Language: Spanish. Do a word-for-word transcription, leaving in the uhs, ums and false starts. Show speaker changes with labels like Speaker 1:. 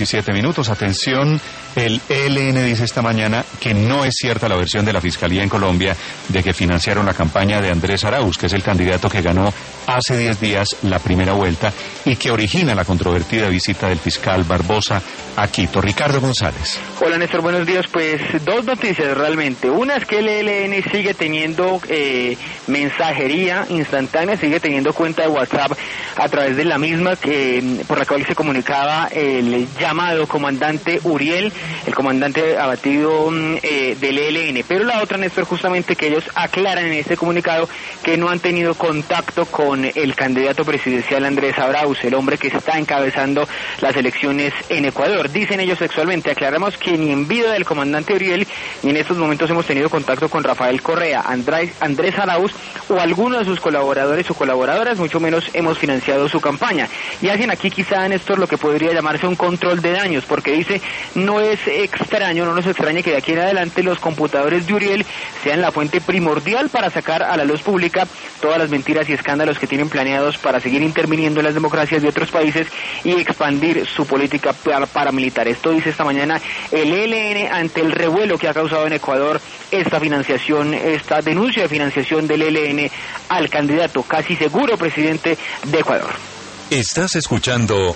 Speaker 1: diecisiete minutos, atención, el E L N dice esta mañana que no es cierta la versión de la Fiscalía en Colombia de que financiaron la campaña de Andrés Arauz, que es el candidato que ganó hace diez días la primera vuelta y que origina la controvertida visita del fiscal Barbosa a Quito. Ricardo González.
Speaker 2: Hola Néstor, buenos días. Pues dos noticias realmente. Una es que el E L N sigue teniendo eh, mensajería instantánea, sigue teniendo cuenta de WhatsApp a través de la misma que por la cual se comunicaba el llamado comandante Uriel, el comandante abatido eh, del E L N. Pero la otra, Néstor, justamente que ellos aclaran en este comunicado que no han tenido contacto con el candidato presidencial Andrés Arauz, el hombre que está encabezando las elecciones en Ecuador. Dicen ellos textualmente: aclaramos que ni en vida del comandante Uriel ni en estos momentos hemos tenido contacto con Rafael Correa, Andrés, Andrés Arauz o alguno de sus colaboradores o colaboradoras, mucho menos hemos financiado su campaña. Y hacen aquí quizá, Néstor, lo que podría llamarse un control de daños, porque dice, no es extraño, no nos extraña que de aquí en adelante los computadores de Uriel sean la fuente primordial para sacar a la luz pública todas las mentiras y escándalos que tienen planeados para seguir interviniendo en las democracias de otros países y expandir su política paramilitar. Esto dice esta mañana el E L N ante el revuelo que ha causado en Ecuador esta financiación, esta denuncia de financiación del E L N al candidato casi seguro presidente de Ecuador.
Speaker 3: Estás escuchando